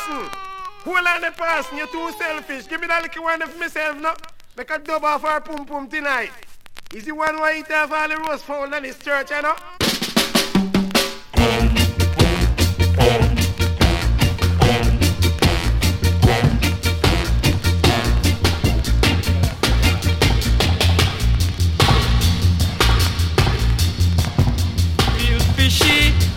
person. Hold on the person, you're too selfish. Give me that little one for myself now. Make a dub off our pum pum tonight. Is the one who eat off all the roast fowl in his church, you know?